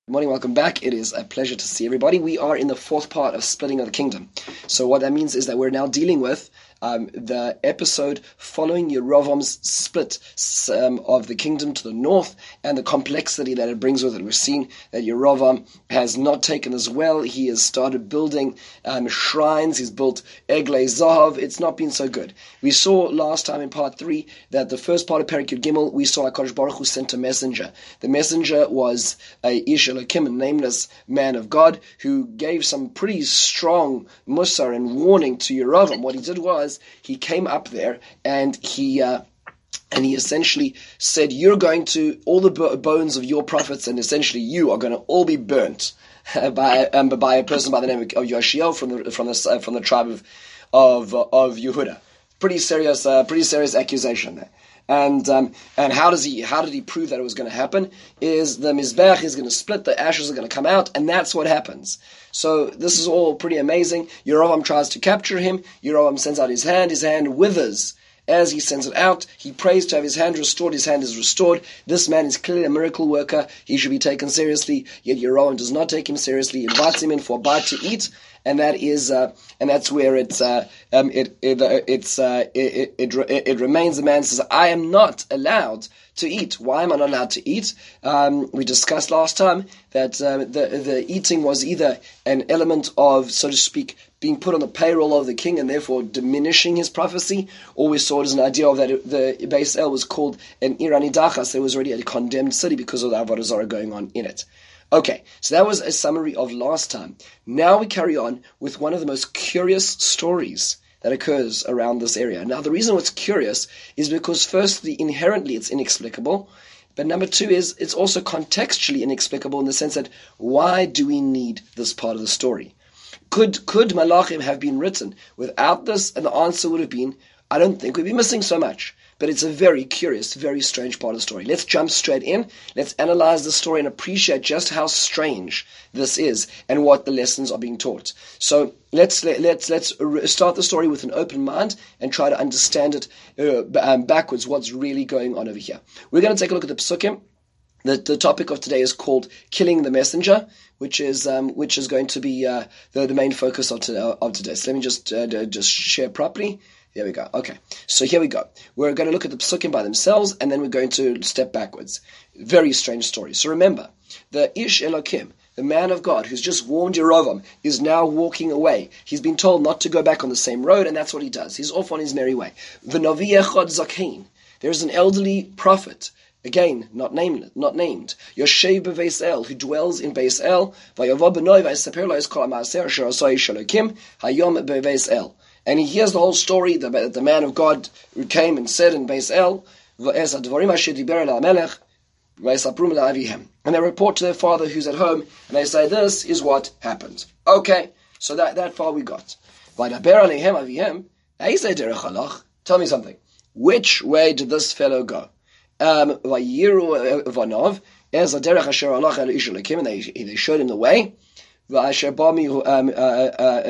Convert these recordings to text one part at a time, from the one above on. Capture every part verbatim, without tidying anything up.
Good morning, welcome back. It is a pleasure to see everybody. We are in the fourth part of Splitting of the Kingdom. So what that means is that we're now dealing with um, the episode following Yerovam's split um, of the kingdom to the north and the complexity that it brings with it. We're seeing that Yerovam has not taken as well. He has started building um, shrines. He's built Eglei Zahav. It's not been so good. We saw last time in part three that the first part of Perek Yud Gimel, we saw HaKadosh Baruch Hu sent a messenger. The messenger was a Ish Elokim, a nameless man of God, who gave some pretty strong musar and warning to Yerovam. What he did was he came up there and he uh, and he essentially said, "You're going to all the bones of your prophets, and essentially you are going to all be burnt by um, by a person by the name of Yoshiel from the from the uh, from the tribe of of of Yehuda." Pretty serious, uh, pretty serious accusation there. And um, and how does he? How did he prove that it was going to happen? Is the mizbeach is going to split, the ashes are going to come out, and that's what happens. So this is all pretty amazing. Yerovam tries to capture him. Yerovam sends out his hand. His hand withers as he sends it out. He prays to have his hand restored. His hand is restored. This man is clearly a miracle worker. He should be taken seriously. Yet Yerovam does not take him seriously. He invites him in for a bite to eat. And that is, uh, and that's where it's, uh, um, it, it, uh, it's, uh, it, it, it, it remains. The man says, "I am not allowed to eat." Why am I not allowed to eat? Um, we discussed last time that uh, the the eating was either an element of, so to speak, being put on the payroll of the king and therefore diminishing his prophecy, or we saw it as an idea of that it, the Beis El was called an Irani Dachas. There was already a condemned city because of the Avodah Zarah going on in it. Okay, so that was a summary of last time. Now we carry on with one of the most curious stories that occurs around this area. Now, the reason it's curious is because, firstly, inherently it's inexplicable, but number two is it's also contextually inexplicable in the sense that why do we need this part of the story? Could could Malachim have been written without this? And the answer would have been, I don't think we'd be missing so much. But it's a very curious, very strange part of the story. Let's jump straight in. Let's analyze the story and appreciate just how strange this is and what the lessons are being taught. So let's let's let's start the story with an open mind and try to understand it uh, um, backwards. What's really going on over here? We're going to take a look at the psukim. The, the topic of today is called "Killing the Messenger," which is um, which is going to be uh, the the main focus of, to, of today. So let me just uh, just share properly. There we go. Okay, so here we go. We're going to look at the psukim by themselves, and then we're going to step backwards. Very strange story. So remember, the Ish Elokim, the man of God who's just warned Yerovam, is now walking away. He's been told not to go back on the same road, and that's what he does. He's off on his merry way. V'navi echad zakein. There's an elderly prophet. Again, not named, not named. Yoshev beVeis El, who dwells in Beis El. Vayavo b'noi v'yisaper lo es kol ha'maaser asher asoi Ish Elokim hayom beVeis El. And he hears the whole story that the man of God came and said in Beis El, and they report to their father who's at home, and they say, this is what happened. Okay, so that, that far we got. Tell me something. Which way did this fellow go? Um, and they, they showed him the way. Um, uh, uh,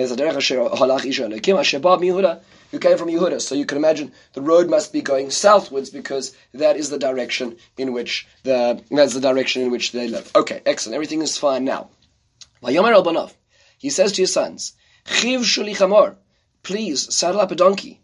who came from Yehuda. So you can imagine the road must be going southwards because that is the direction in which the that's the direction in which they live. Okay, excellent. Everything is fine now. He says to his sons, please saddle up a donkey.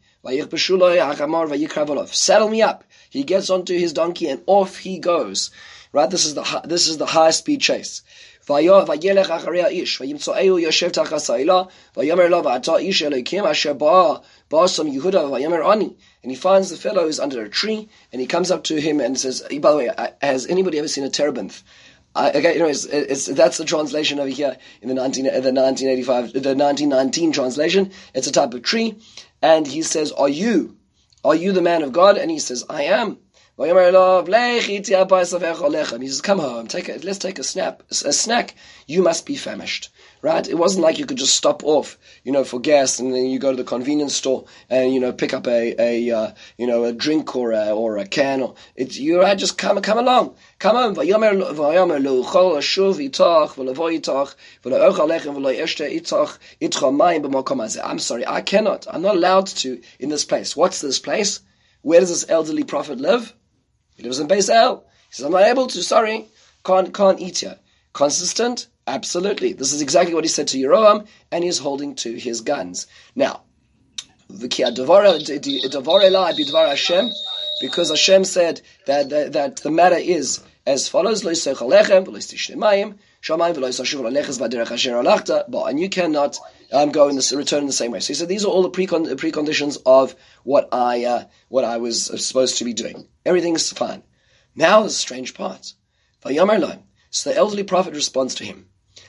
Saddle me up. He gets onto his donkey and off he goes. Right? This is the this is the high speed chase. וילך אחרי האיש, וימצאהו יושב תחת העילה, ויאמר לו, ואתה איש אלוהים אשר בא באסם יהודה, ויאמר אני. And he finds the fellow who's under a tree, and he comes up to him and says, by the way, has anybody ever seen a terebinth? Uh, okay, you know, it's, it's, that's the translation over here in the nineteen, the nineteen eighty-five, the nineteen nineteen translation. It's a type of tree, and he says, "Are you, are you the man of God?" And he says, "I am." He says, "Come home, take a, let's take a snap, a snack. You must be famished." Right? It wasn't like you could just stop off, you know, for gas, and then you go to the convenience store and you know pick up a, a uh, you know a drink or a, or a can. Or it's you right, just come come along, come home. I'm sorry, I cannot. I'm not allowed to in this place. What's this place? Where does this elderly prophet live? He lives in Beis El. He says, I'm not able to. Sorry, can't can't eat here. Consistent? Absolutely. This is exactly what he said to Yeroam, and he's holding to his guns. Now, because Hashem said that, that, that the matter is as follows, and you cannot um, go in this, return in the same way. So he said these are all the precon, preconditions of what I uh, what I was supposed to be doing. Everything's fine. Now the strange part. So the elderly prophet responds to him.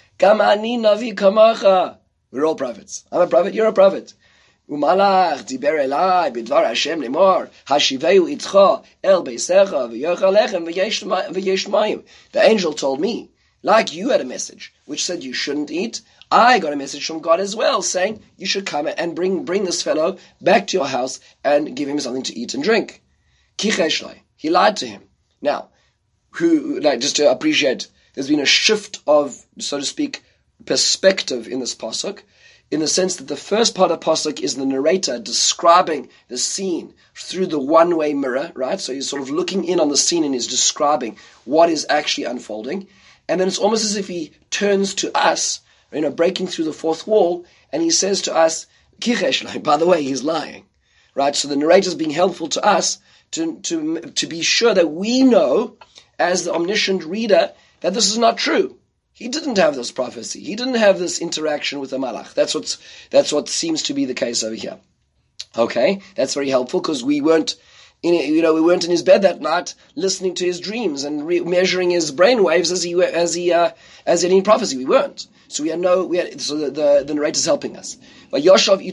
We're all prophets. I'm a prophet, you're a prophet. Umalach diber elai bidvar Hashem lemor hashiveu itcha el beisecha v'yochal lechem v'yesh mayim. The angel told me, like you had a message which said you shouldn't eat, I got a message from God as well saying you should come and bring bring this fellow back to your house and give him something to eat and drink. Kicheshlai. He lied to him. Now, who like just to appreciate, there's been a shift of, so to speak, perspective in this pasuk, in the sense that the first part of pasuk is the narrator describing the scene through the one-way mirror, right? So he's sort of looking in on the scene and he's describing what is actually unfolding. And then it's almost as if he turns to us, you know, breaking through the fourth wall, and he says to us, Kichesh, by the way, he's lying, right? So the narrator is being helpful to us to, to, to be sure that we know, as the omniscient reader, that this is not true. He didn't have this prophecy. He didn't have this interaction with the malach. That's what's, that's what seems to be the case over here. Okay, that's very helpful because we weren't, in, you know, we weren't in his bed that night listening to his dreams and re- measuring his brain waves as he as he uh, as any prophecy. We weren't. So we had no. We had, so the, the the narrator's helping us. He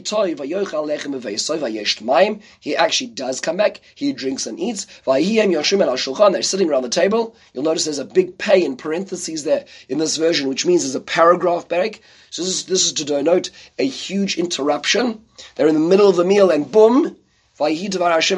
actually does come back. He drinks and eats. They're sitting around the table. You'll notice there's a big pay in parentheses there in this version, which means there's a paragraph break. So this is, this is to denote a huge interruption. They're in the middle of the meal and boom. And then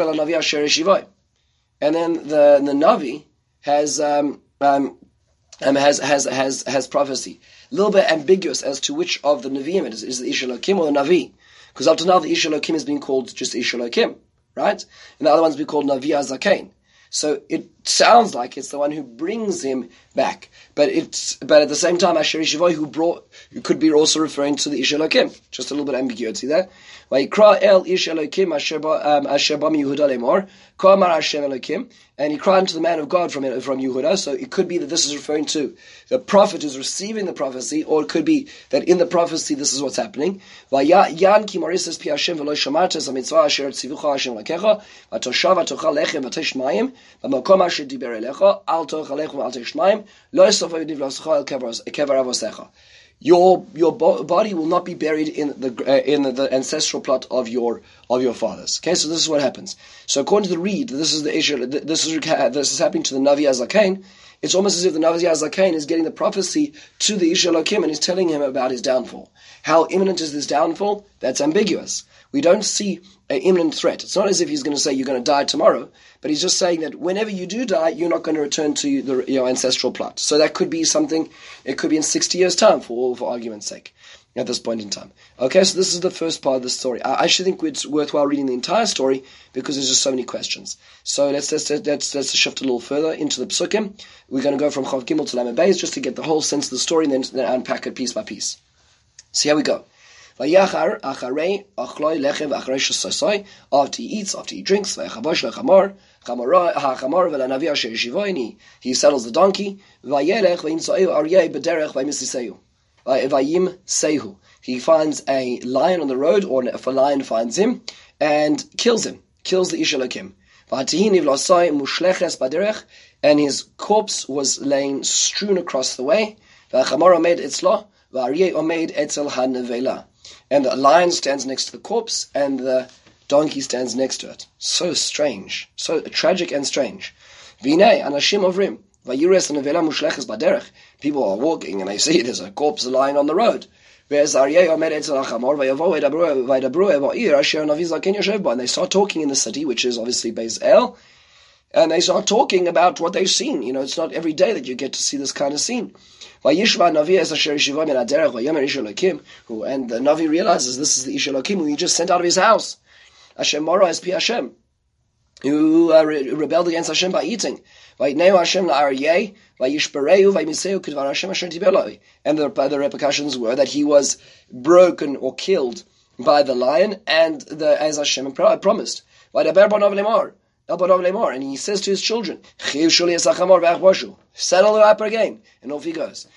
the, the Navi has um, um, has has has has prophecy. A little bit ambiguous as to which of the Nevi'im it is. Is it the Ish Elokim or the Navi? Because up to now the Ish Elokim has been called just Ish Elokim, right? And the other one's been called Navi HaZaken. So it sounds like it's the one who brings him back, but it's but at the same time Asher Yishivoi who brought, who could be also referring to the Ish Elokim. Just a little bit of ambiguity there. Vayikra el Ish Elokim Asher Bam Yehuda Lemor Kamar Hashem Elokim, and he cried unto the man of God from from Yehuda. So it could be that this is referring to the prophet who's receiving the prophecy, or it could be that in the prophecy this is what's happening. Vayan ki morises pi Hashem v'lo shamartes hamitzvah asher tzivucha Hashem lakecha v'toshav v'tochal lechem v'tesh mayim v'makom asher diber elecha al tochal lechem v'al tesh mayim lo yisofay v'nivlasecha el kever avosecha. Your your bo- body will not be buried in the uh, in the, the ancestral plot of your of your fathers. Okay, so this is what happens. So according to the read, this is the issue. This is this is happening to the Navi HaZaken. It's almost as if the Navi HaZaken is getting the prophecy to the Ish Elokim and is telling him about his downfall. How imminent is this downfall? That's ambiguous. We don't see an imminent threat. It's not as if he's going to say you're going to die tomorrow, but he's just saying that whenever you do die, you're not going to return to the, your ancestral plot. So that could be something, it could be in sixty years' time, for, for argument's sake, at this point in time. Okay, so this is the first part of the story. I actually think it's worthwhile reading the entire story because there's just so many questions. So let's let's let's, let's shift a little further into the Psukim. We're going to go from Chav Gimel to Lamed Beis just to get the whole sense of the story and then, then unpack it piece by piece. So here we go. Vayachar acharei achloi lechem acharei shasosai. After he eats, after he drinks, vayachabosh lechamor chamor hachamor velanavi asher yishivoini. He saddles the donkey. Vayelech vayimtzoi aryeh bederech vayimisiseyu. Vayim sehu. He finds a lion on the road, or if a lion finds him and kills him, kills the Ish Elokim. V'hatihini v'lasai mushleches baderech, and his corpse was laying strewn across the way. V'achamor omed etzlo v'aryeh omed etzel hanevela. And the lion stands next to the corpse, and the donkey stands next to it. So strange, so tragic and strange. V'inei anashim ovrim v'yires hanevela mushleches baderech. People are walking, and they see there's a corpse lying on the road. And they start talking in the city, which is obviously Beis El, and they start talking about what they've seen. You know, it's not every day that you get to see this kind of scene. Who and the Navi realizes this is the Ish Elokim who he just sent out of his house. Hashem Mora is Pi Hashem. who uh, re- rebelled against Hashem by eating. And the, the repercussions were that he was broken or killed by the lion, and the, as Hashem promised. And he says to his children, saddle her up again, and off he goes.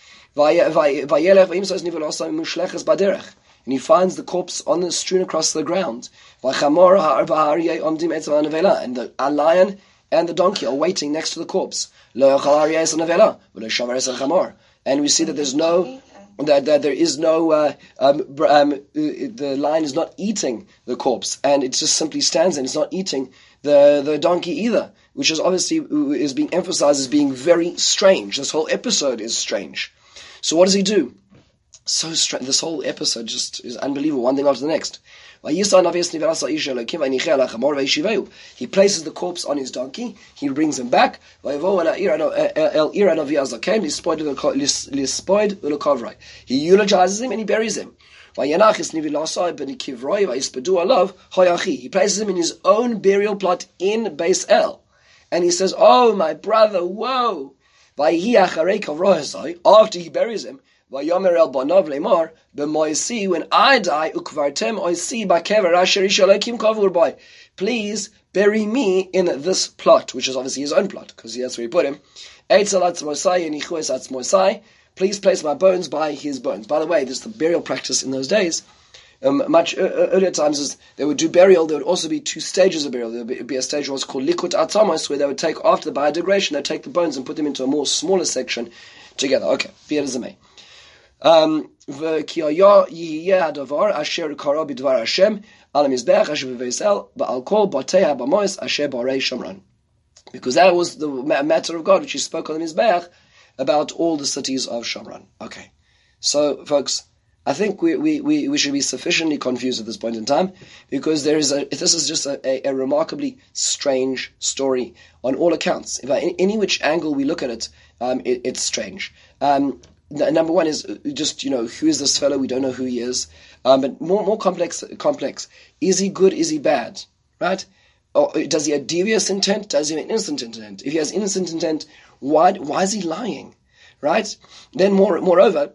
And he finds the corpse on the strewn across the ground. And the a lion and the donkey are waiting next to the corpse. And we see that there's no, that, that there is no, uh, um, um, the lion is not eating the corpse, and it just simply stands and it's not eating the, the donkey either, which is obviously is being emphasized as being very strange. This whole episode is strange. So what does he do? So strange. This whole episode just is unbelievable, one thing after the next. He places the corpse on his donkey, he brings him back. He eulogizes him and he buries him. He places him in his own burial plot in Beis El. And he says, oh, my brother, whoa. After he buries him, when I die, please bury me in this plot, which is obviously his own plot, because that's where he put him. Please place my bones by his bones. By the way, this is the burial practice in those days. Um, much uh, earlier times, is they would do burial. There would also be two stages of burial. There would be a stage what's called likut atomos, where they would take, after the biodegradation, they'd take the bones and put them into a more smaller section together. Okay, be it as it may. Um, because that was the matter of God which he spoke on the Mizbeach about all the cities of Shomron. Okay, so folks, I think we, we, we, we should be sufficiently confused at this point in time, because there is a this is just a, a, a remarkably strange story on all accounts. If I, any which angle we look at it, um, it it's strange. Um, Number one is just, you know, who is this fellow? We don't know who he is. Um, but more more complex, complex. Is he good? Is he bad? Right? Or does he have devious intent? Does he have innocent intent? If he has innocent intent, why why is he lying? Right? Then more moreover,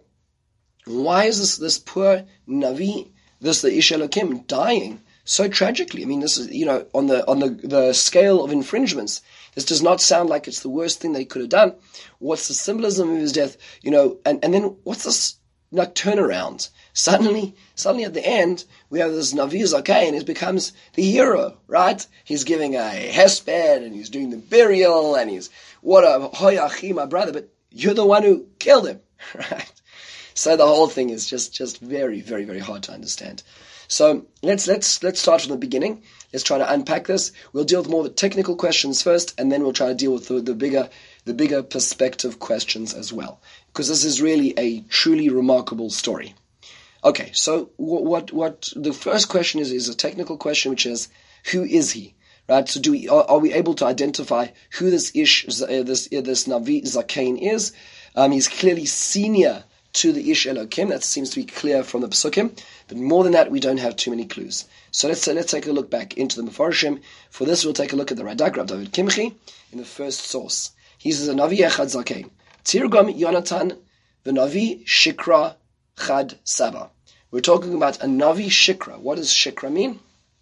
why is this this poor Navi, this the Ish Elokim, dying so tragically? I mean, this is, you know, on the on the, the scale of infringements, this does not sound like it's the worst thing they could have done. What's the symbolism of his death? You know, and, and then what's this like turnaround? Suddenly, suddenly at the end, we have this Navi Zakei, and he becomes the hero, right? He's giving a hesped, and he's doing the burial, and he's, what a hoyachi, my brother, but you're the one who killed him, right? So the whole thing is just, just very, very, very hard to understand. So let's let's let's start from the beginning. Let's try to unpack this. We'll deal with more of the technical questions first, and then we'll try to deal with the, the bigger the bigger perspective questions as well, because this is really a truly remarkable story. Okay, so what what, what the first question is is a technical question, which is, who is he? Right? So do we are, are we able to identify who this Ish uh, this uh, this Navi Zakein is? Um, he's clearly senior to the Ish Elokim. That seems to be clear from the Pesukim. But more than that, we don't have too many clues. So let's uh, let's take a look back into the Mefarshim. For this, we'll take a look at the Radak, Rav David Kimchi, in the first source. He says, a Navi Echad Zakein. Tirgam Yonatan, the Navi Shikra Chad Saba. We're talking about a Navi Shikra. What does Shikra mean?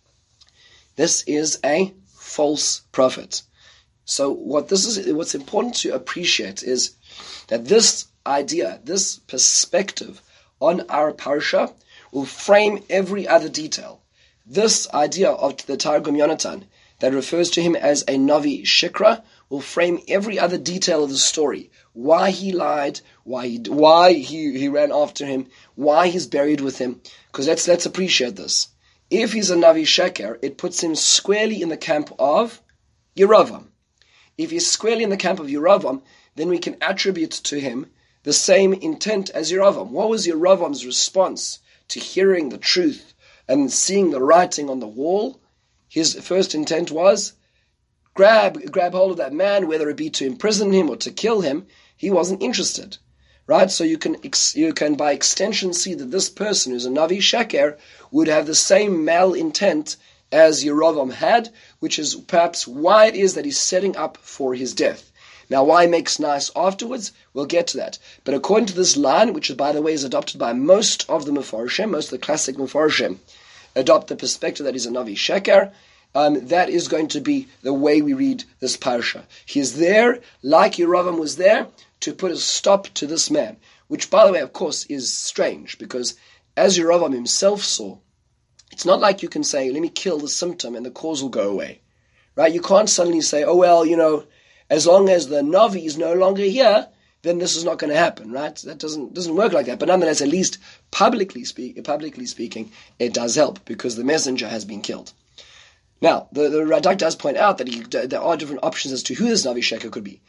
This is a false prophet. So what this is, what's important to appreciate is that this idea, this perspective on our parsha will frame every other detail. This idea of the Targum Yonatan that refers to him as a Navi Shikra will frame every other detail of the story. Why he lied, why he, why he, he ran after him, why he's buried with him. Because let's, let's appreciate this. If he's a Navi Sheker, it puts him squarely in the camp of Yeravam. If he's squarely in the camp of Yeravam, then we can attribute to him the same intent as Yeravam. What was Yeravam's response to hearing the truth and seeing the writing on the wall? His first intent was, grab grab hold of that man, whether it be to imprison him or to kill him. He wasn't interested. Right? So you can you can by extension see that this person who's a Navi Sheker would have the same malintent as Yerovam had, which is perhaps why it is that he's setting up for his death. Now, why he makes nice afterwards, we'll get to that. But according to this line, which by the way is adopted by most of the Mefarshim, most of the classic Mefarshim, adopt the perspective that he's a Navi Sheker, um, that is going to be the way we read this parsha. He is there, like Yerovam was there, to put a stop to this man, which, by the way, of course, is strange, because as Yerovam himself saw, it's not like you can say, let me kill the symptom and the cause will go away. Right? You can't suddenly say, oh, well, you know, as long as the Navi is no longer here, then this is not going to happen, right? That doesn't doesn't work like that. But nonetheless, at least publicly speak, publicly speaking, it does help because the messenger has been killed. Now, the, the Radak does point out that he, there are different options as to who this Navi Sheker could be.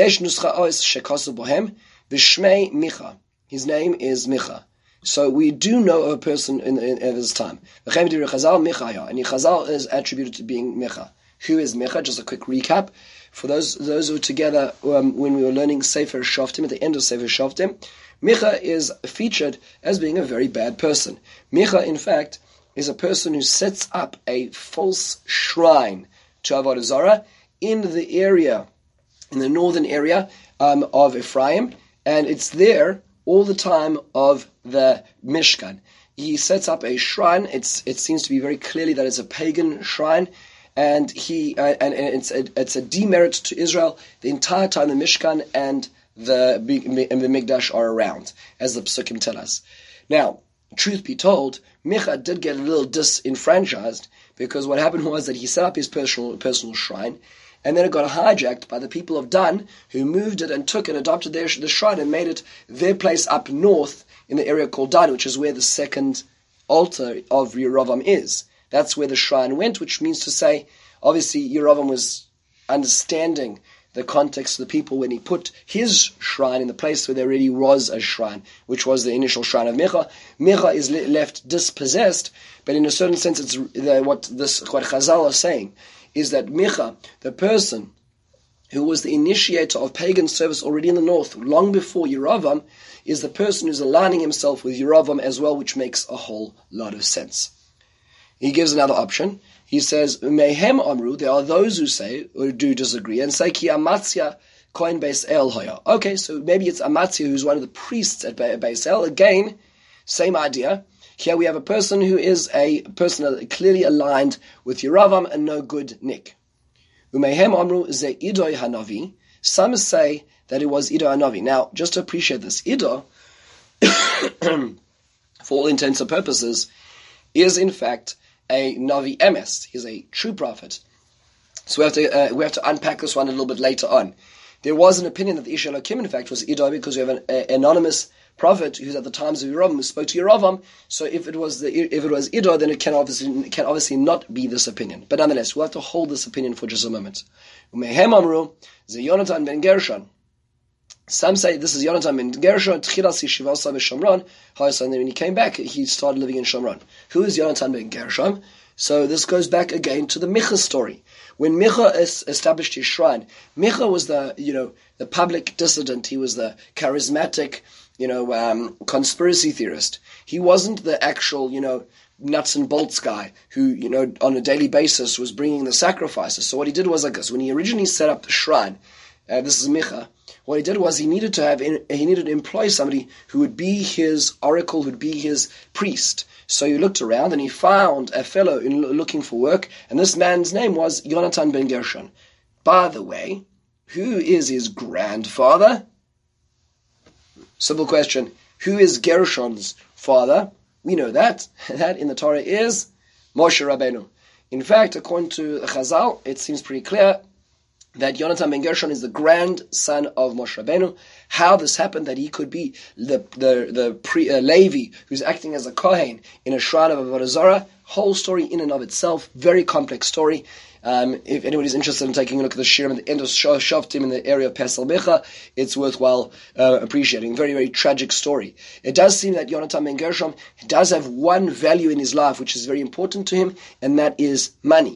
His name is Micha. So we do know of a person in, in, in his time. And Chazal is attributed to being Micha. Who is Micha? Just a quick recap. For those those who were together um, when we were learning Sefer Shoftim, at the end of Sefer Shoftim, Micha is featured as being a very bad person. Micha, in fact, is a person who sets up a false shrine to Avodah Zarah in the area, in the northern area um, of Ephraim, and it's there all the time of the Mishkan. He sets up a shrine. It's it seems to be very clearly that it's a pagan shrine. And he uh, and, and it's a, it's a demerit to Israel the entire time the Mishkan and the and the Mikdash are around, as the Psukim tell us. Now, truth be told, Micha did get a little disenfranchised because what happened was that he set up his personal personal shrine, and then it got hijacked by the people of Dan, who moved it and took and adopted their the shrine and made it their place up north in the area called Dan, which is where the second altar of Yerovam is. That's where the shrine went, which means to say, obviously, Yerovam was understanding the context of the people when he put his shrine in the place where there already was a shrine, which was the initial shrine of Micha. Micha is le- left dispossessed, but in a certain sense, it's the, what this what Chazal are saying is that Micha, the person who was the initiator of pagan service already in the north, long before Yerovam, is the person who's aligning himself with Yerovam as well, which makes a whole lot of sense. He gives another option. He says, Mehem Amru, there are those who say, or do disagree, and say, Ki Amatzia Kohen Beis El Hoya. Okay, so maybe it's Amatzia who's one of the priests at Beis El. Again, same idea. Here we have a person who is a person clearly aligned with Yerovam and no good nick. Umehem Amru Ze Idoi Hanavi. Some say that it was Ido Hanavi. Now, just to appreciate this, Ido, for all intents and purposes, is in fact a Navi Emes. He's a true prophet. So we have to uh, we have to unpack this one a little bit later on. There was an opinion that the Ish Elokim, in fact, was Ido, because we have an a, anonymous prophet who's at the times of Yerovam who spoke to Yerovam. So if it was the if it was Ido, then it can obviously it can obviously not be this opinion. But nonetheless, we'll have to hold this opinion for just a moment. Umehem Amru Ze Yonatan ben Gershon. Some say this is Yonatan ben Gershon. Tchilas Yeshivasa b'Shomron. And then when he came back, he started living in Shomron. Who is Yonatan ben Gershon? So this goes back again to the Micha story. When Micha established his shrine, Micha was the you know the public dissident. He was the charismatic you know um, conspiracy theorist. He wasn't the actual you know nuts and bolts guy who you know on a daily basis was bringing the sacrifices. So what he did was like this: when he originally set up the shrine, uh, this is Micha. What he did was he needed to have he needed to employ somebody who would be his oracle, who would be his priest. So he looked around and he found a fellow in looking for work, and this man's name was Yonatan ben Gershon. By the way, who is his grandfather? Simple question. Who is Gershon's father? We know that. That in the Torah is Moshe Rabbeinu. In fact, according to Chazal, it seems pretty clear that Yonatan ben Gershon is the grandson of Moshe Rabbeinu. How this happened, that he could be the the the pre, uh, Levi who's acting as a Kohen in a shrine of Avodah Zarah, whole story in and of itself, very complex story. Um, if anybody's interested in taking a look at the Shirim at the end of Shoftim in the area of Pesel Micha, it's worthwhile uh, appreciating. Very, very tragic story. It does seem that Yonatan ben Gershon does have one value in his life which is very important to him, and that is money.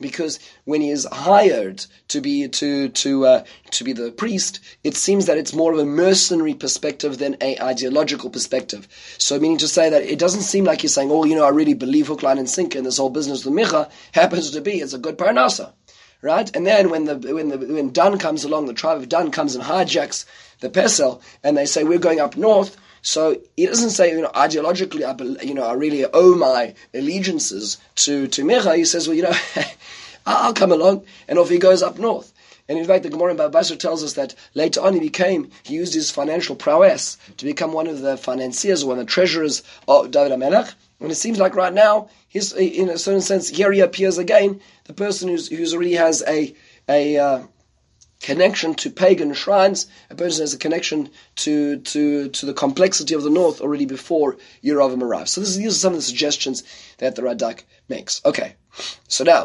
because when he is hired to be to to uh, to be the priest, it seems that it's more of a mercenary perspective than a ideological perspective. So, meaning to say that it doesn't seem like he's saying, "Oh, you know, I really believe hook, line, and sinker in this whole business with Micha." Happens to be it's a good parnasa, right? And then when the when the when Dan comes along, the tribe of Dan comes and hijacks the Pesel, and they say we're going up north. So he doesn't say, you know, ideologically, I, you know, I really owe my allegiances to, to Micha. He says, well, you know, I'll come along, and off he goes up north. And in fact, the Gemara in Baba Basra tells us that later on he became, he used his financial prowess to become one of the financiers, or one of the treasurers of David HaMelech. And it seems like right now, he's, in a certain sense, here he appears again, the person who's, who's already has a, a, uh, connection to pagan shrines, a person has a connection to to to the complexity of the north already before Yeravam arrives. So this, these are some of the suggestions that the Radak makes. Okay, so now,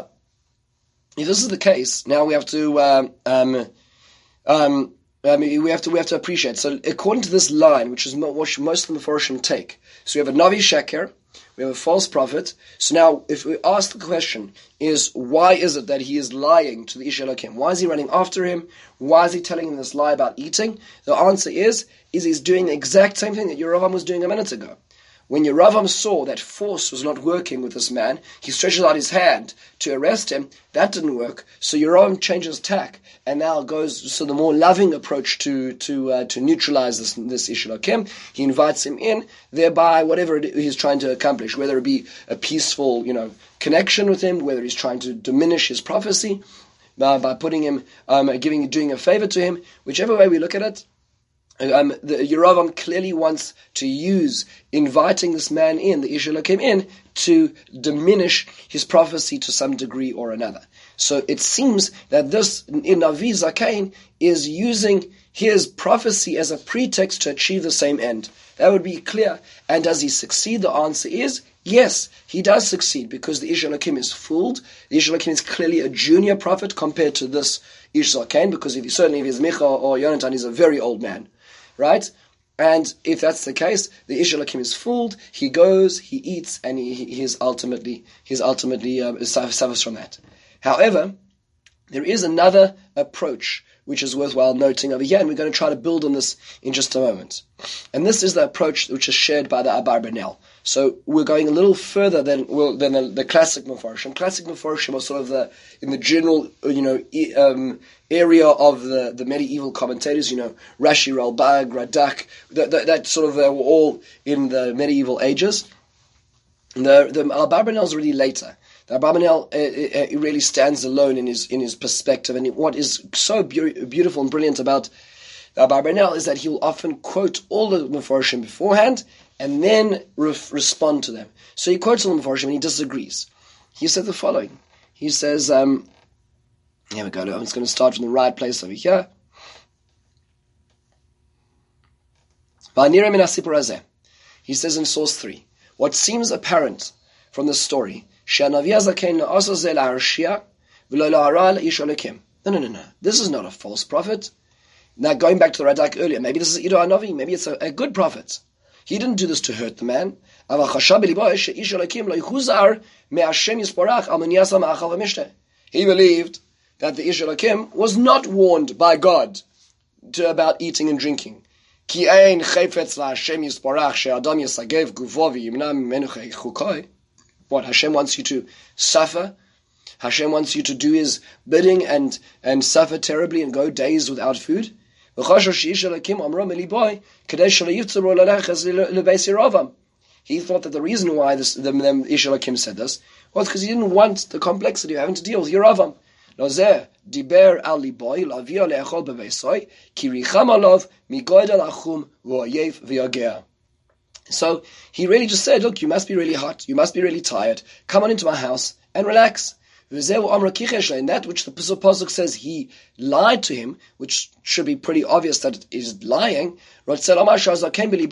if this is the case, now we have to um, um, um, I mean, we have to we have to appreciate. So according to this line, which is what most of the Meforshim take, so we have a Navi Sheker, we have a false prophet. So now, if we ask the question, is why is it that he is lying to the Ish Elokim? Why is he running after him? Why is he telling him this lie about eating? The answer is, is he's doing the exact same thing that Yeravam was doing a minute ago. When Yeravam saw that force was not working with this man, he stretches out his hand to arrest him. That didn't work. So Yeravam changes tack and now goes to the more loving approach to to uh, to neutralize this this Ish Elokim. He invites him in, thereby whatever it he's trying to accomplish, whether it be a peaceful, you know, connection with him, whether he's trying to diminish his prophecy uh, by putting him, um, giving, doing a favor to him, whichever way we look at it. Um, the Yeravam clearly wants to use inviting this man in, the Ish Elokim in, to diminish his prophecy to some degree or another. So it seems that this in Navi Zakain is using his prophecy as a pretext to achieve the same end. That would be clear. And does he succeed? The answer is yes, he does succeed, because the Ish Elokim is fooled. The Ish Elokim is clearly a junior prophet compared to this Ish Zakain, because if he, certainly if he's Micha or Yonatan, he's a very old man. Right? And if that's the case, the Ish Elokim is fooled, he goes, he eats, and he, he is ultimately, he's ultimately uh, suffers from that. However, there is another approach which is worthwhile noting over here, and we're going to try to build on this in just a moment. And this is the approach which is shared by the Abarbanel. So we're going a little further than well, than the, the classic Meforshim. Classic Meforshim are sort of the in the general, you know, um, area of the, the medieval commentators. You know, Rashi, Ralbag, Radak, that, that, that sort of uh, were all in the medieval ages. And the the Abarbanel is really later. The Abarbanel uh, uh, really stands alone in his in his perspective, and what is so be- beautiful and brilliant about the Abarbanel is that he'll often quote all the Meforshim beforehand and then re- respond to them. So he quotes all the Meforshim and he disagrees. He said the following. He says, um, here we go. I'm just going to start from the right place over here. He says in source three, what seems apparent from the story, no, no, no, no. This is not a false prophet. Now, going back to the Radak earlier, maybe this is Ido Hanavi, maybe it's a, a good prophet. He didn't do this to hurt the man. He believed that the Ish Elokim was not warned by God to, about eating and drinking. What, Hashem wants you to suffer? Hashem wants you to do his bidding and, and suffer terribly and go days without food? He thought that the reason why this, the, the Ish Elokim said this was because he didn't want the complexity of having to deal with Yeravam. So he really just said, look, you must be really hot, you must be really tired, come on into my house and relax. In that which the Pasuk says he lied to him, which should be pretty obvious that it is lying. So says the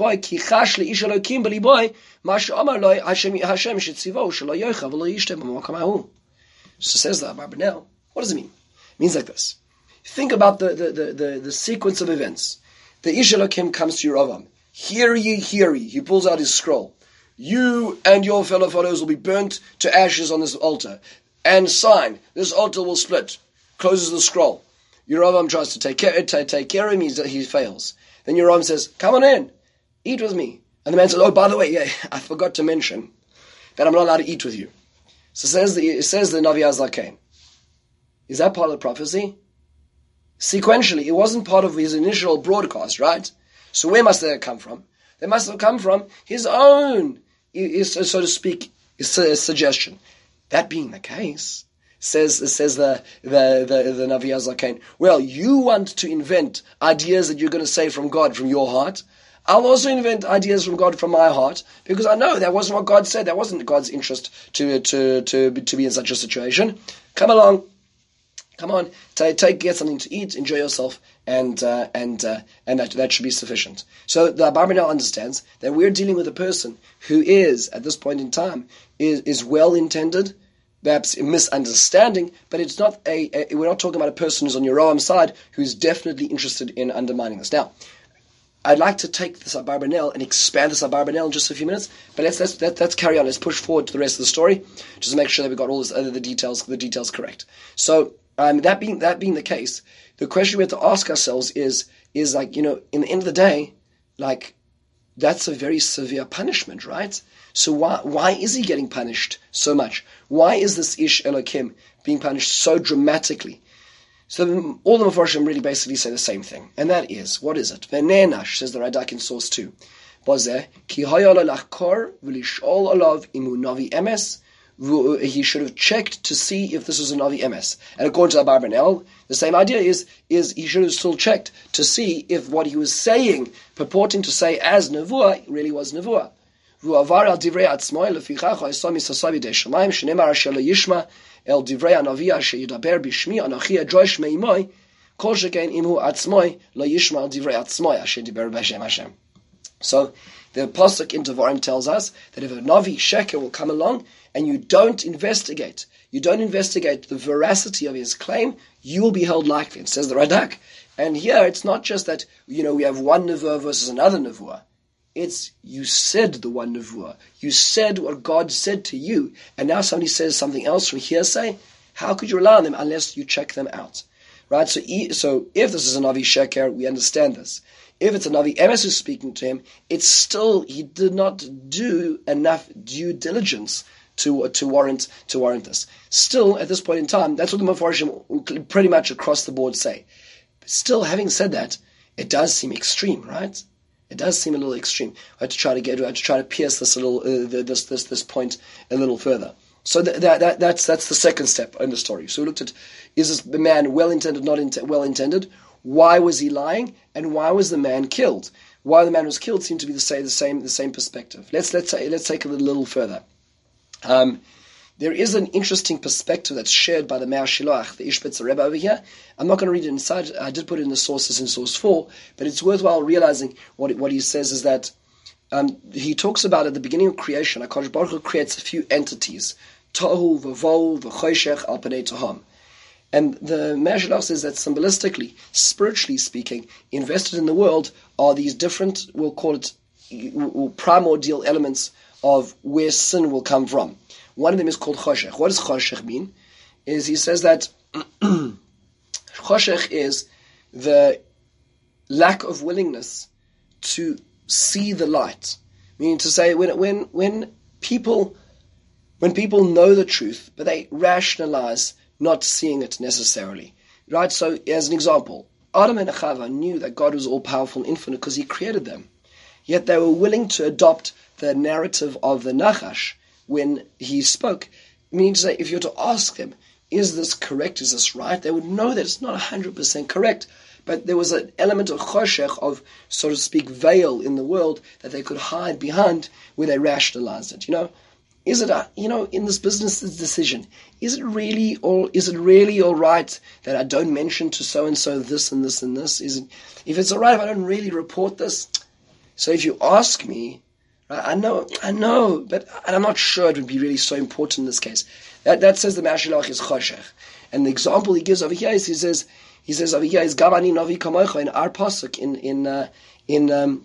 Abarbanel, what does it mean? It means like this. Think about the, the, the, the, the sequence of events. The Ish Elokim comes to Yeravam. Hear ye, hear ye. He pulls out his scroll. You and your fellow followers will be burnt to ashes on this altar. and sign, this altar will split. Closes the scroll. Yerovam tries to take care, to take care of him, he, he fails. Then Yerovam says, come on in, eat with me. And the man says, oh, by the way, yeah, I forgot to mention that I'm not allowed to eat with you. So says the, it says the Navi HaZaken. Is that part of the prophecy? Sequentially, it wasn't part of his initial broadcast, right? So where must that come from? They must have come from his own, so to speak, suggestion. That being the case, says says the the the, the Navi HaZaken, well, you want to invent ideas that you're going to say from God, from your heart. I'll also invent ideas from God from my heart, because I know that wasn't what God said. That wasn't God's interest to to to to be in such a situation. Come along, come on, take, take get something to eat, enjoy yourself, and uh, and uh, and that that should be sufficient. So the Abarbanel understands that we're dealing with a person who is, at this point in time, is is well intended, perhaps a misunderstanding, but it's not a, a we're not talking about a person who's on Yeroham's side who's definitely interested in undermining this. Now, I'd like to take this Abarbanel and expand this Abarbanel in just a few minutes, but let's let's let, let's carry on. Let's push forward to the rest of the story, just to make sure that we've got all this, uh, the details the details correct. So um, that being that being the case, the question we have to ask ourselves is is like, you know, in the end of the day, like, that's a very severe punishment, right? So why why is he getting punished so much? Why is this Ish Elokim being punished so dramatically? So all the Mefarshim really basically say the same thing, and that is, what is it? Ve'nenash, says the Radak in source two. Bazeh ki hayala lachkor v'lishol olav imu navi emes. He should have checked to see if this was a navi emes. And according to Abarbanel, the same idea is is he should have still checked to see if what he was saying, purporting to say as nevuah, really was nevuah. V'avar al divrei atzmoi lefichach ha'isam misasavi de shamayim shenemar asher lo yishma el divrei hanavi asher yidaber bishmi anachi adrosh meimoi kol sheken imhu atzmoi lo yishma el divrei atzmoi asher diber b'shem Hashem. So the pasuk in Devarim tells us that if a navi sheker will come along and you don't investigate, you don't investigate the veracity of his claim, you will be held likely. It says the Radak. And here it's not just that, you know, we have one nevuah versus another nevuah. It's, you said the one nevuah. You said what God said to you, and now somebody says something else from hearsay. How could you rely on them unless you check them out? Right? So, so if this is a Navi Sheker, we understand this. If it's a Navi Emes who's speaking to him, it's still, he did not do enough due diligence to to warrant to warrant this. Still, at this point in time, that's what the Mefarshim pretty much across the board say. But still, having said that, it does seem extreme, right? It does seem a little extreme. I had to try to get, I had to try to pierce this little, uh, this this this point a little further. So that, that that that's that's the second step in the story. So we looked at, is this the man well intended, not in, well intended? Why was he lying, and why was the man killed? Why the man was killed seemed to be the same the same the same perspective. Let's let's let's take it a little further. Um, there is an interesting perspective that's shared by the Me'ar Shiloach, the Ishbitzer Rebbe over here. I'm not going to read it inside. I did put it in the sources in source four, but it's worthwhile realizing what it, what he says is that um, he talks about at the beginning of creation, HaKadosh Baruch Hu creates a few entities, Tohu, V'Vohu, V'Choshech, Al Panei Toham. And the Me'ar Shiloach says that symbolistically, spiritually speaking, invested in the world are these different, we'll call it primordial elements of where sin will come from. One of them is called Choshech. What does Choshech mean? Is he says that Choshech is the lack of willingness to see the light. Meaning to say, when when when people when people know the truth, but they rationalize not seeing it necessarily. Right? So as an example, Adam and Chava knew that God was all powerful and infinite because he created them. Yet they were willing to adopt the narrative of the Nachash when he spoke. Meaning to say, if you were to ask them, is this correct, is this right? They would know that it's not one hundred percent correct. But there was an element of choshech, of, so to speak, veil in the world that they could hide behind where they rationalized it. You know, is it, a, you know, in this business decision, is it really all, is it really all right that I don't mention to so-and-so this and this and this? Is it, if it's all right if I don't really report this? So if you ask me, I know, I know, but I'm not sure it would be really so important in this case. That that says the Me'ar Shiloach is choshech. And the example he gives over here is, he says, he says over here is Gamani Navi Kamocha in our pasuk in in uh, in um,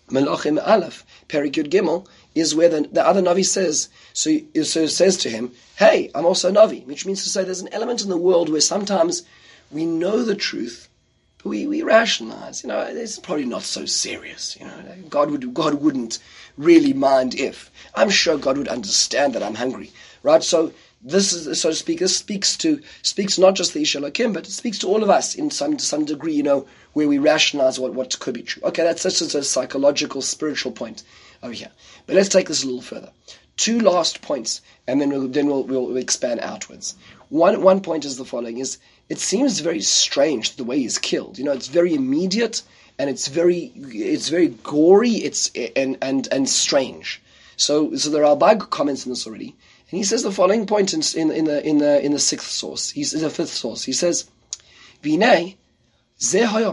Melachim Aleph, Perik Yud Gimel, is where the, the other Navi says, so, so says to him, hey, I'm also a Navi, which means to say there's an element in the world where sometimes we know the truth, but we, we rationalize, you know, it's probably not so serious, you know, God would, God wouldn't really mind if. I'm sure God would understand that I'm hungry, right? So this is, so to speak, this speaks to, speaks not just the Ish Elokim, but it speaks to all of us in some, to some degree, you know, where we rationalize what, what could be true. Okay, that's just a psychological, spiritual point over here. But let's take this a little further. Two last points, and then we'll, then we'll, we'll expand outwards. One, one point is the following, is it seems very strange the way he's killed. You know, it's very immediate, and it's very, it's very gory, it's, and, and, and strange. So, so the Ralbag comments on this already, and he says the following point in, in, in the, in the, in the sixth source. He's in the fifth source. He says, V'nei, why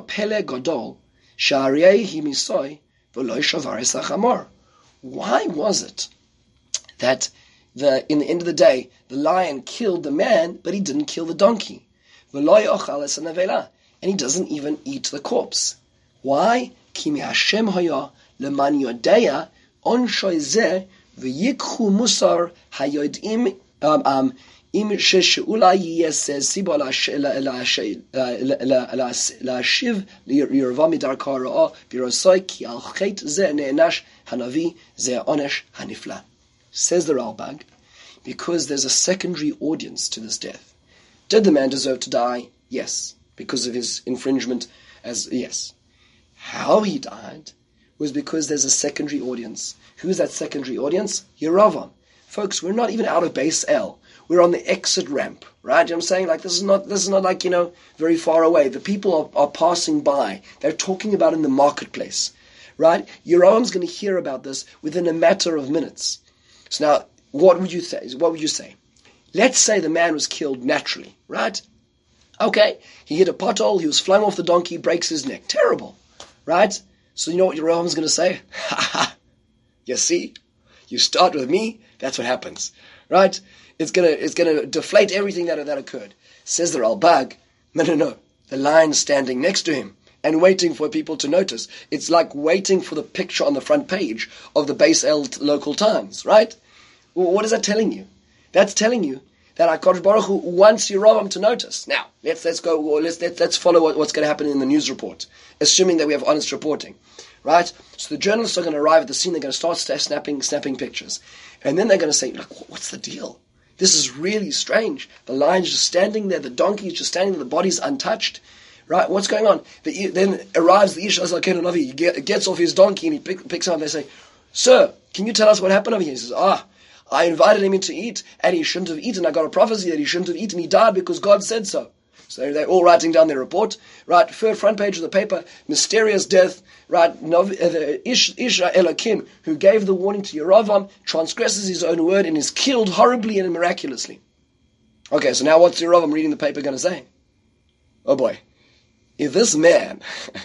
was it that the in the end of the day the lion killed the man, but he didn't kill the donkey? And he doesn't even eat the corpse. Why? Um, um, Im she'ula yiyeh siba la'ashiv Yerovam midarka ha'ra'ah v'rosai ki al chet zeh ne'enash hanavi zeh onesh hanifla. Says the Ralbag, because there's a secondary audience to this death. Did the man deserve to die? Yes, because of his infringement. As yes, how he died was because there's a secondary audience. Who's that secondary audience? Yerovam. Folks, we're not even out of base L. We're on the exit ramp, right? You know what I'm saying? Like, this is not, this is not like, you know, very far away. The people are, are passing by. They're talking about it in the marketplace, right? Yeroham's going to hear about this within a matter of minutes. So now, what would you say? What would you say? Let's say the man was killed naturally, right? Okay, he hit a pothole, he was flung off the donkey, breaks his neck. Terrible, right? So you know what Yeroham's going to say? Ha ha, you see? You start with me, that's what happens, right? It's gonna, it's gonna deflate everything that that occurred. Says the Ralbag, no, no, no. The lion's standing next to him and waiting for people to notice. It's like waiting for the picture on the front page of the Base L local Times, right? Well, what is that telling you? That's telling you that HaKadosh Baruch Hu wants Yerovam to notice. Now, let's let's go. Let's let's, let's follow what, what's going to happen in the news report, assuming that we have honest reporting, right? So the journalists are going to arrive at the scene. They're going to start snapping snapping pictures, and then they're going to say, "Look, what's the deal? This is really strange. The lion's just standing there. The donkey is just standing there. The body's untouched. Right? What's going on?" The, then arrives the Ish Azaken Navi. He get, gets off his donkey and he pick, picks him up. They say, "Sir, can you tell us what happened over here?" He says, "Ah, I invited him in to eat and he shouldn't have eaten. I got a prophecy that he shouldn't have eaten. He died because God said so." So they're all writing down their report. Right? Front page of the paper, mysterious death. Right? The Ish, Ish Elokim, who gave the warning to Yerovam, transgresses his own word and is killed horribly and miraculously. Okay, so now what's Yerovam reading the paper going to say? Oh boy. If this man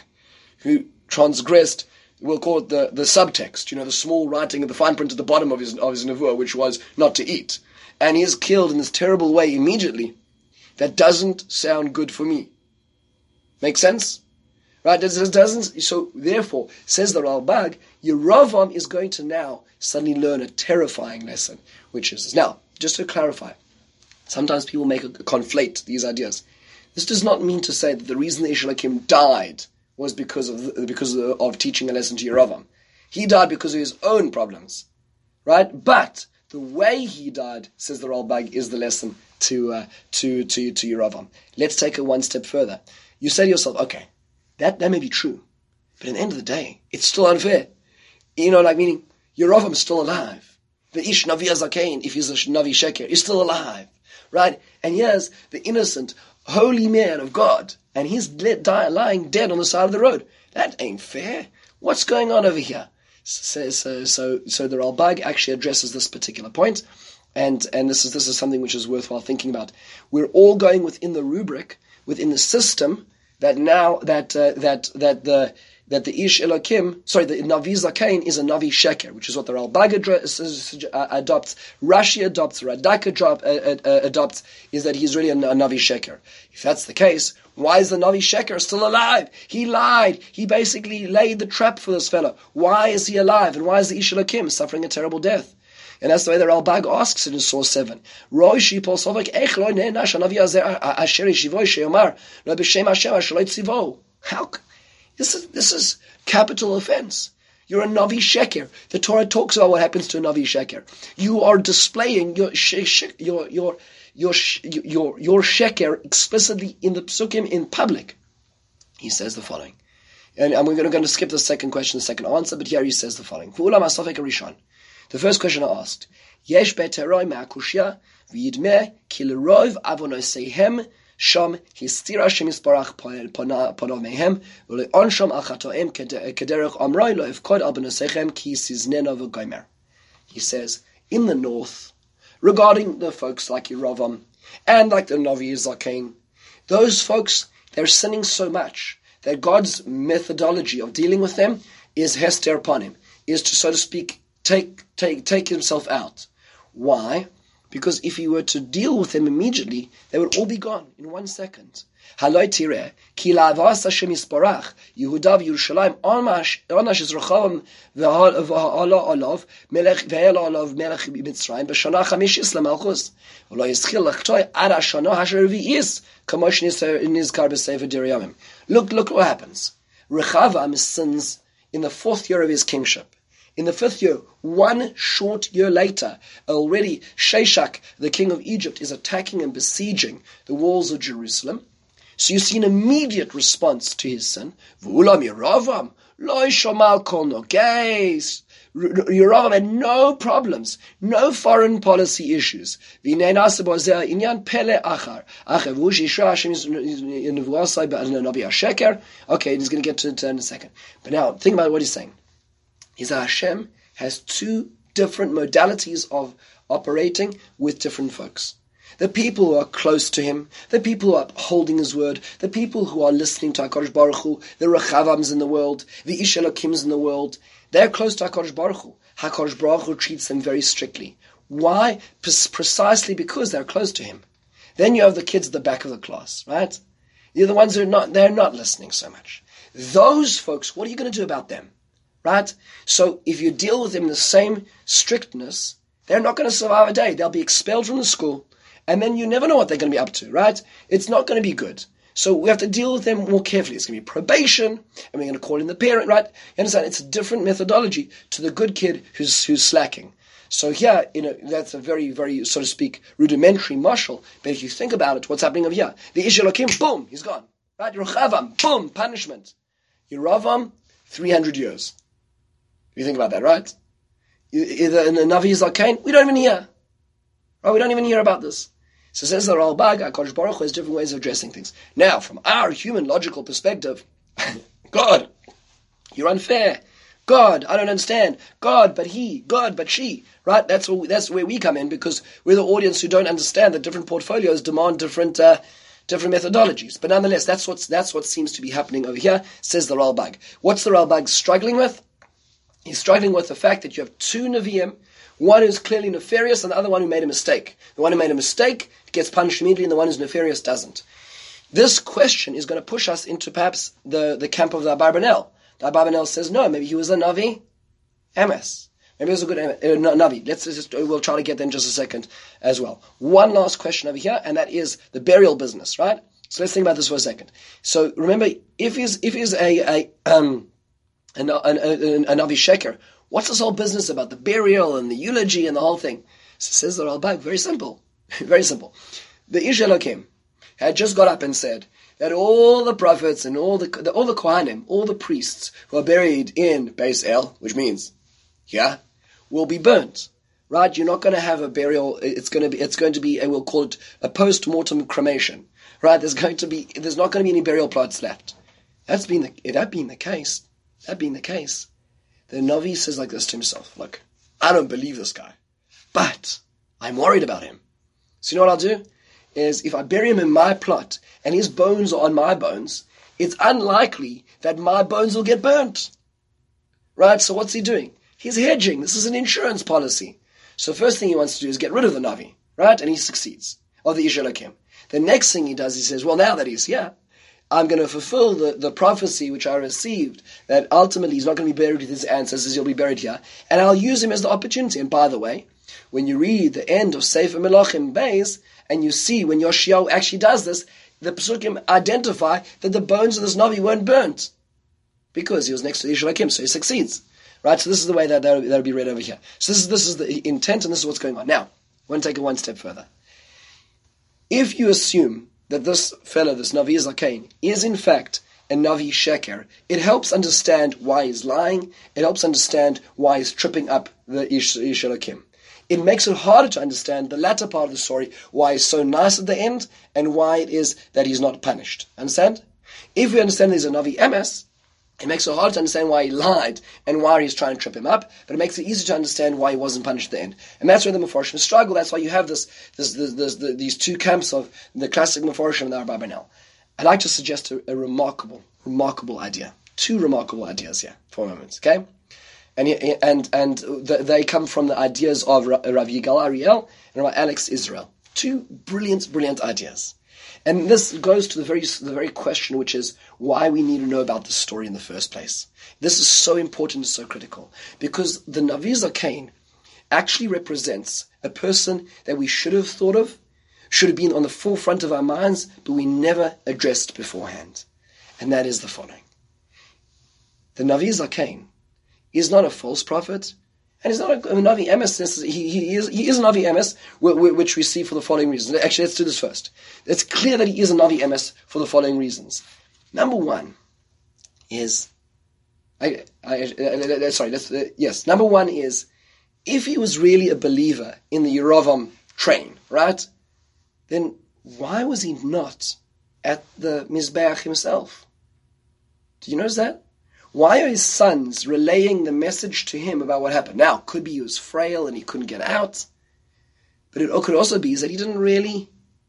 who transgressed, we'll call it the, the subtext, you know, the small writing of the fine print at the bottom of his, of his nevuah, which was not to eat, and he is killed in this terrible way immediately, that doesn't sound good for me. Make sense? Right? It doesn't. So therefore, says the Ralbag, Yerovam is going to now suddenly learn a terrifying lesson, which is, now, just to clarify, sometimes people make a, conflate these ideas. This does not mean to say that the reason the Ish Elokim died was because of because of, of teaching a lesson to Yerovam. He died because of his own problems, right? But the way he died, says the Ralbag, is the lesson to uh, to to to Yerovam. Let's take it one step further. You say to yourself, okay, that that may be true, but at the end of the day, it's still unfair. You know, like meaning Yerovam is still alive. The Ish Navi Azaken, if he's a Navi Sheker, is still alive, right? And here's the innocent, holy man of God, and he's die, lying dead on the side of the road. That ain't fair. What's going on over here? So, so, so, so the Ralbag actually addresses this particular point, and and this is this is something which is worthwhile thinking about. We're all going within the rubric, within the system that now that uh, that that the that the Ish Elokim, sorry, the Navi Zakain is a Navi Sheker, which is what the Ralbag uh, adopts, Rashi adopts, Radak adop, uh, uh, adopts, is that he's really a, a Navi Sheker. If that's the case, why is the Navi Sheker still alive? He lied. He basically laid the trap for this fellow. Why is he alive? And why is the Ish Elokim suffering a terrible death? And that's the way the Ralbag asks it in source seven. How? This is this is capital offense. You're a Navi Sheker. The Torah talks about what happens to a Navi Sheker. You are displaying your your your your your your Sheker explicitly in the Psukim in public. He says the following, and, and we're going to skip the second question, the second answer, but here he says the following. The first question I asked, Yesh beteroi me'akushya v'yidmeh ki l'rov avonoseihem sham histira shemisparach panav mehem v'le'onsham al chatoim kederech amroi lo evkod al benoseichem ki siznena v'gomer. He says, in the north, regarding the folks like Yeravam and like the Navi Zakain, those folks, they're sinning so much that God's methodology of dealing with them is hester panim, is to, so to speak, Take, take, take himself out. Why? Because if he were to deal with them immediately, they would all be gone in one second. Haloi tireh, ki la'avas Hashem yisparach, Yehuda v'Yerushalayim, onash yizrochavam v'hala olav, melech v'hela olav melech Mitzrayim, b'shana chamishis l'malchus, v'lo yischil l'chtoi ad hashana hasher v'yis, kamosh nizkar b'sefer Diriyamim. Look, look what happens. Rechavam sins in the fourth year of his kingship. In the fifth year, one short year later, already Sheshach, the king of Egypt, is attacking and besieging the walls of Jerusalem. So you see an immediate response to his sin. V'ulam Yeravam, lo shomal kol nogeis. Yeravam had no problems, no foreign policy issues. V'nei nasa b'ozeh inyan pele achar. Acher v'ush yishra Hashem nevuasai b'navi hasheker. Okay, he's going to get to it in a second. But now, think about what he's saying. Is that Hashem has two different modalities of operating with different folks. The people who are close to him, the people who are holding his word, the people who are listening to HaKadosh Baruch Hu, the Rechavams in the world, the Ish Elokims in the world, they're close to HaKadosh Baruch Hu. HaKadosh Baruch Hu treats them very strictly. Why? P- precisely because they're close to him. Then you have the kids at the back of the class, right? You're the ones who are not, they're not listening so much. Those folks, what are you going to do about them? Right? So if you deal with them in the same strictness, they're not going to survive a day. They'll be expelled from the school, and then you never know what they're going to be up to, right? It's not going to be good. So we have to deal with them more carefully. It's going to be probation, and we're going to call in the parent, right? You understand? It's a different methodology to the good kid who's who's slacking. So here, you know, that's a very, very, so to speak, rudimentary mashal. But if you think about it, what's happening over here? The Ish Elokim, boom, he's gone. Right? Rechavam, boom, punishment. Yeravam, three hundred years. You think about that, right? Either in the Navi Zakain, we don't even hear. Right? We don't even hear about this. So says the Ralbag, HaKadosh Baruch Hu has different ways of addressing things. Now, from our human logical perspective, God, you're unfair. God, I don't understand. God, but he. God, but she. Right? That's all, that's where we come in, because we're the audience who don't understand that different portfolios demand different uh, different methodologies. But nonetheless, that's what's that's what seems to be happening over here, says the Ralbag. What's the Ralbag struggling with? He's struggling with the fact that you have two Nevi'im, one who's clearly nefarious and the other one who made a mistake. The one who made a mistake gets punished immediately, and the one who's nefarious doesn't. This question is going to push us into perhaps the, the camp of the Abarbanel. The Abarbanel says, no, maybe he was a Navi Emes. Maybe he was a good uh, Navi. Let's just, we'll try to get there in just a second as well. One last question over here, and that is the burial business, right? So let's think about this for a second. So remember, if he's, if he's a... a um, An, an, an, an Navi Sheker. What's this whole business about the burial and the eulogy and the whole thing? So says the Ralbag, very simple. Very simple. The Ish Elokim had just got up and said that all the prophets and all the, the all the Kohanim, all the priests who are buried in Beis El, which means, yeah, will be burnt. Right? You're not going to have a burial. It's going to be, it's going to be, we'll call it a post-mortem cremation. Right? There's going to be, there's not going to be any burial plots left. That's been the, that being the case, That being the case, the Navi says like this to himself, look, I don't believe this guy, but I'm worried about him. So you know what I'll do? Is if I bury him in my plot, and his bones are on my bones, it's unlikely that my bones will get burnt. Right? So what's he doing? He's hedging. This is an insurance policy. So first thing he wants to do is get rid of the Navi, right? And he succeeds, or the Ish Elokim. The next thing he does, he says, well, now that he's here, I'm going to fulfill the, the prophecy which I received, that ultimately he's not going to be buried with his ancestors, he'll be buried here, and I'll use him as the opportunity. And by the way, when you read the end of Sefer Melachim Beis, and you see when Yoshiyahu actually does this, the Pesukim identify that the bones of this Navi weren't burnt, because he was next to the Ish Elokim, so he succeeds. Right, so this is the way that that'll, that'll be read over here. So this is this is the intent, and this is what's going on. Now, I want to take it one step further. If you assume that this fellow, this Navi Zakain, is in fact a Navi Sheker, it helps understand why he's lying. It helps understand why he's tripping up the Ish, Ish Elokim. It makes it harder to understand the latter part of the story, why he's so nice at the end, and why it is that he's not punished. Understand? If we understand there's a Navi Emes, it makes it hard to understand why he lied and why he's trying to trip him up, but it makes it easy to understand why he wasn't punished at the end. And that's where the Meforshim struggle. That's why you have this, this, this, this, this these two camps of the classic Meforshim and the Arba Banel. I'd like to suggest a, a remarkable, remarkable idea. Two remarkable ideas here for a moment, okay? And and and they come from the ideas of Rav Yigal Ariel and Rav Alex Israel. Two brilliant, brilliant ideas. And this goes to the very the very question, which is why we need to know about this story in the first place. This is so important and so critical, because the Navi Zakain actually represents a person that we should have thought of, should have been on the forefront of our minds, but we never addressed beforehand. And that is the following. The Navi Zakain is not a false prophet, and he's not a, a Navi Emes. He, he, is, he is a Navi Emes, which we see for the following reasons. Actually, let's do this first. It's clear that he is a Navi Emes for the following reasons. Number one is, I, I, I, sorry, let's, uh, yes, number one is, if he was really a believer in the Yeravam train, right, then why was he not at the Mizbeach himself? Do you notice that? Why are his sons relaying the message to him about what happened? Now, could be he was frail and he couldn't get out, but it could also be that he didn't really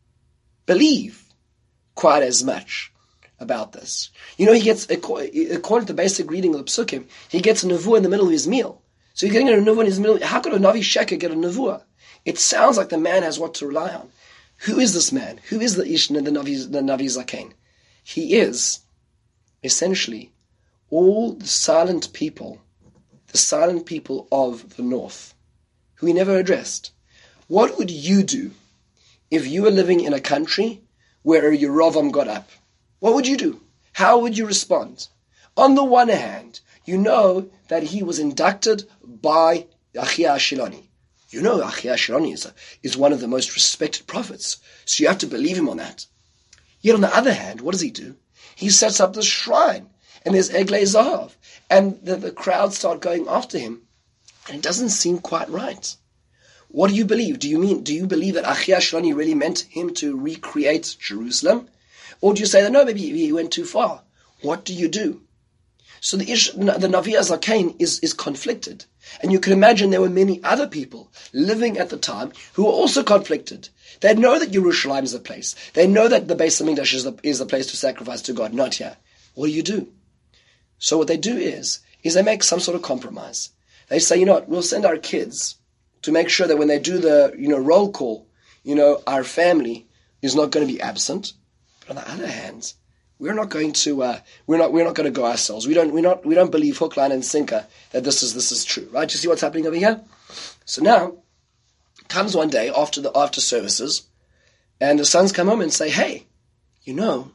believe quite as much about this. You know, he gets, according to the basic reading of the Psukim, he gets a nevuah in the middle of his meal. So he's getting a nevuah in his middle. How could a Navi Sheker get a nevuah? It sounds like the man has what to rely on. Who is this man? Who is the Ishna, the Navi, the Navi Zakain? He is, essentially, all the silent people, the silent people of the north, who he never addressed. What would you do if you were living in a country where a Yeravam got up? What would you do? How would you respond? On the one hand, you know that he was inducted by Achia Shiloni. You know Achia Shiloni is, a, is one of the most respected prophets, so you have to believe him on that. Yet on the other hand, what does he do? He sets up this shrine, and there's Eglei Zahav, and the, the crowds start going after him, and it doesn't seem quite right. What do you believe? Do you mean? Do you believe that Achia Shiloni really meant him to recreate Jerusalem? Or do you say that no, maybe he went too far? What do you do? So the Ish, the Navi Zakain is, is conflicted. And you can imagine there were many other people living at the time who were also conflicted. They know that Yerushalayim is the place. They know that the Beis HaMikdash is the, is the place to sacrifice to God, not here. What do you do? So what they do is, is they make some sort of compromise. They say, you know what, we'll send our kids to make sure that when they do the, you know, roll call, you know, our family is not going to be absent. But on the other hand, we're not going to, uh, we're not, we're not going to go ourselves. We don't, we're not, we don't believe hook, line, and sinker that this is, this is true, right? You see what's happening over here? So now, comes one day after the after services, and the sons come home and say, hey, you know,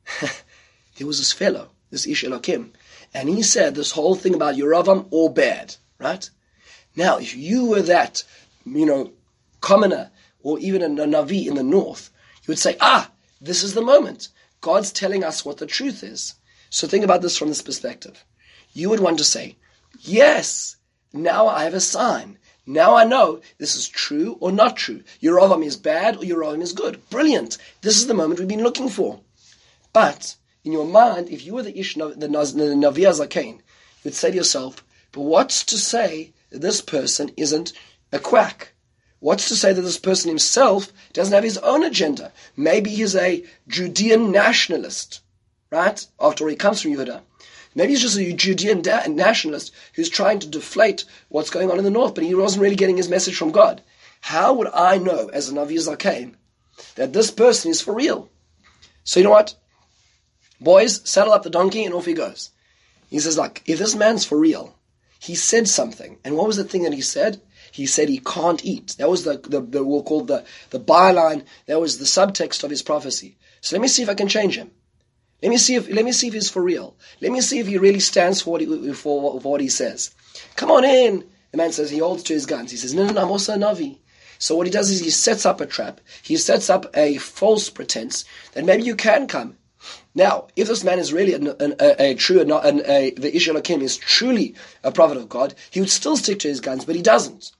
there was this fellow, this Ish Elokim, and he said this whole thing about Yeravam, all bad, right? Now, if you were that, you know, commoner, or even a Navi in the north, you would say, ah, this is the moment. God's telling us what the truth is. So think about this from this perspective. You would want to say, yes, now I have a sign. Now I know this is true or not true. Yeravam is bad or Yeravam is good. Brilliant. This is the moment we've been looking for. But in your mind, if you were the Ish, the, the Navi Zakain, you'd say to yourself, but what's to say that this person isn't a quack? What's to say that this person himself doesn't have his own agenda? Maybe he's a Judean nationalist. right? After all, he comes from Yehuda. Maybe he's just a Judean da- nationalist who's trying to deflate what's going on in the north, but he wasn't really getting his message from God. How would I know, as a Navi Zakain, that this person is for real? So you know what? Boys, saddle up the donkey and off he goes. He says, like, if this man's for real, he said something. And what was the thing that he said? He said he can't eat. That was the, the, the we'll call the, the byline. That was the subtext of his prophecy. So let me see if I can change him. Let me see if let me see if he's for real. Let me see if he really stands for what he, for, for what he says. Come on in. The man says, he holds to his guns. He says, no, no, no, I'm also a Navi. So what he does is he sets up a trap. He sets up a false pretense that maybe you can come. Now, if this man is really an, an, a, a true, an, an, a, the Ish Elokim is truly a prophet of God, he would still stick to his guns, but he doesn't.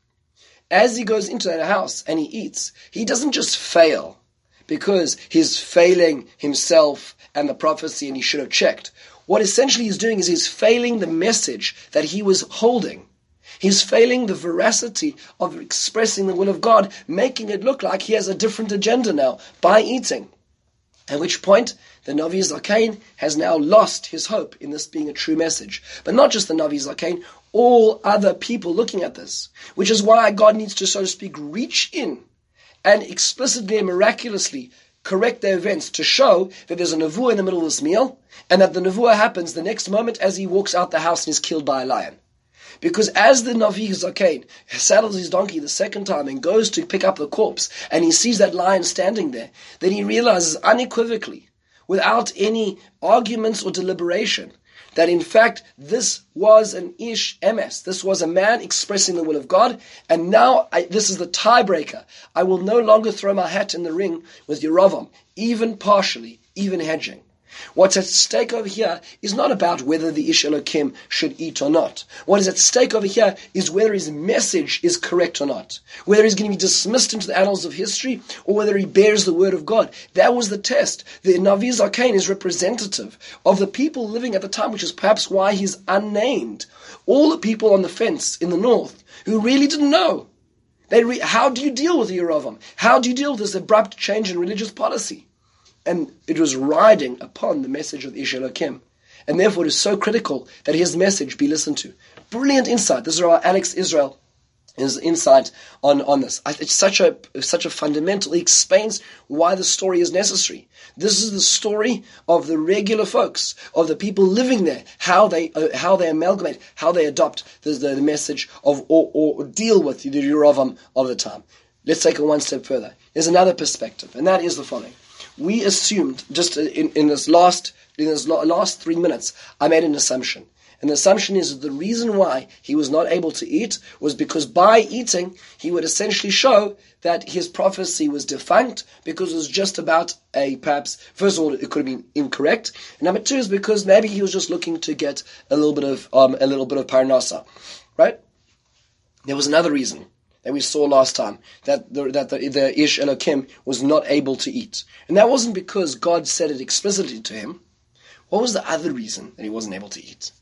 As he goes into that house and he eats, he doesn't just fail because he's failing himself and the prophecy and he should have checked. What essentially he's doing is he's failing the message that he was holding. He's failing the veracity of expressing the will of God, making it look like he has a different agenda now by eating. At which point, the Navi Zakain has now lost his hope in this being a true message. But not just the Navi Zakain, all other people looking at this. Which is why God needs to, so to speak, reach in and explicitly and miraculously correct the events to show that there's a nevuah in the middle of this meal, and that the nevuah happens the next moment as he walks out the house and is killed by a lion. Because as the Navi Zakain saddles his donkey the second time and goes to pick up the corpse, and he sees that lion standing there, then he realizes unequivocally, without any arguments or deliberation, that in fact this was an Ish Emes. This was a man expressing the will of God, and now I, this is the tiebreaker. I will no longer throw my hat in the ring with Yeravam, even partially, even hedging. What's at stake over here is not about whether the Ish Elokim should eat or not. What is at stake over here is whether his message is correct or not. Whether he's going to be dismissed into the annals of history or whether he bears the word of God. That was the test. The Navi Zakain is representative of the people living at the time, which is perhaps why he's unnamed. All the people on the fence in the north who really didn't know. They re- how do you deal with Yeravam? How do you deal with this abrupt change in religious policy? And it was riding upon the message of the Ish Elokim. And therefore it is so critical that his message be listened to. Brilliant insight. This is our Alex Israel, his insight on, on this. It's such a such a fundamental. It explains why the story is necessary. This is the story of the regular folks, of the people living there, how they uh, how they amalgamate, how they adopt the, the, the message of or, or deal with the Yeravam of the time. Let's take it one step further. There's another perspective, and that is the following. We assumed, just in, in this last in this last three minutes, I made an assumption. And the assumption is that the reason why he was not able to eat was because by eating, he would essentially show that his prophecy was defunct, because it was just about a, perhaps, first of all, it could have been incorrect. And number two is because maybe he was just looking to get a little bit of, um, a little bit of parnasa, right? There was another reason that we saw last time, that the, that the, the Ish Elokim was not able to eat. And that wasn't because God said it explicitly to him. What was the other reason that he wasn't able to eat?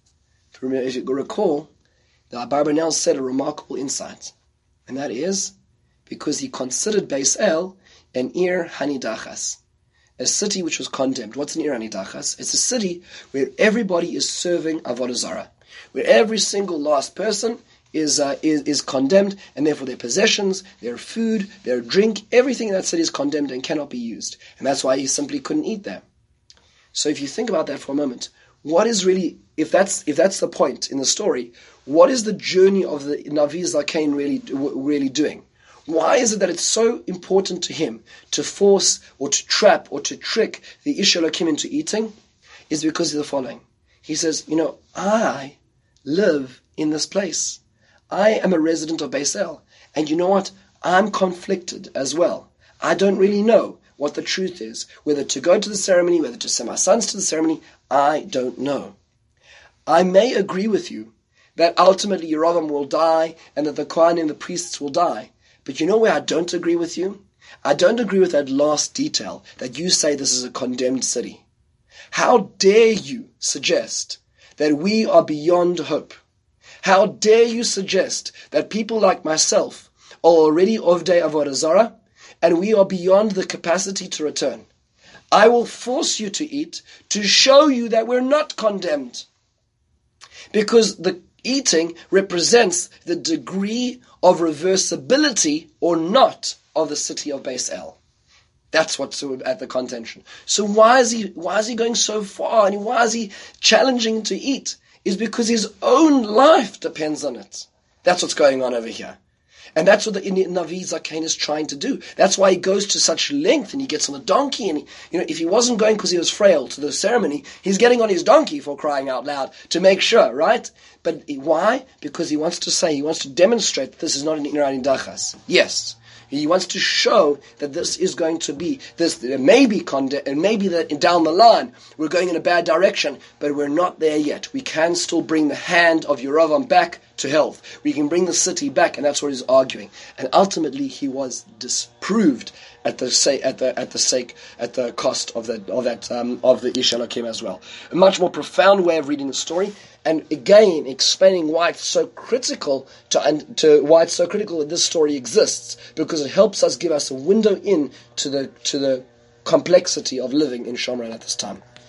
If you recall, the Abarbanel said a remarkable insight, and that is because he considered Beis El an Ir Hanidachas, a city which was condemned. What's an Ir Hanidachas? It's a city where everybody is serving Avodah Zarah, where every single last person Is, uh, is is condemned, and therefore their possessions, their food, their drink, everything in that city is condemned and cannot be used. And that's why he simply couldn't eat there. So if you think about that for a moment, what is really, if that's if that's the point in the story, what is the journey of the Navi Zakain really really doing? Why is it that it's so important to him to force or to trap or to trick the Ish Elokim into eating? Is because of the following. He says, you know, I live in this place. I am a resident of Beis El, and you know what? I'm conflicted as well. I don't really know what the truth is, whether to go to the ceremony, whether to send my sons to the ceremony. I don't know. I may agree with you that ultimately Yeravam will die and that the Kohanim and the priests will die, but you know where I don't agree with you? I don't agree with that last detail, that you say this is a condemned city. How dare you suggest that we are beyond hope? How dare you suggest that people like myself are already Ovdei Avodah Zarah, and we are beyond the capacity to return? I will force you to eat to show you that we're not condemned. Because the eating represents the degree of reversibility or not of the city of Beis El. That's what's at the contention. So why is he why is he going so far, and why is he challenging him to eat? Is because his own life depends on it. That's what's going on over here. And that's what the Navi Zaken is trying to do. That's why he goes to such length, and he gets on a donkey, and he, you know, if he wasn't going because he was frail to the ceremony, he's getting on his donkey, for crying out loud, to make sure, right? But why? Because he wants to say, he wants to demonstrate that this is not an Inyan Dachas. Yes. He wants to show that this is going to be, this maybe conde- and maybe that down the line we're going in a bad direction, but we're not there yet. We can still bring the hand of Yerovam back to health. We can bring the city back, and that's what he's arguing. And ultimately, he was disproved at the say at the at the sake at the cost of that of that um, of the Ish Elokim as well. A much more profound way of reading the story, and again explaining why it's so critical to and to why it's so critical that this story exists, because it helps us give us a window in to the to the complexity of living in Shomron at this time.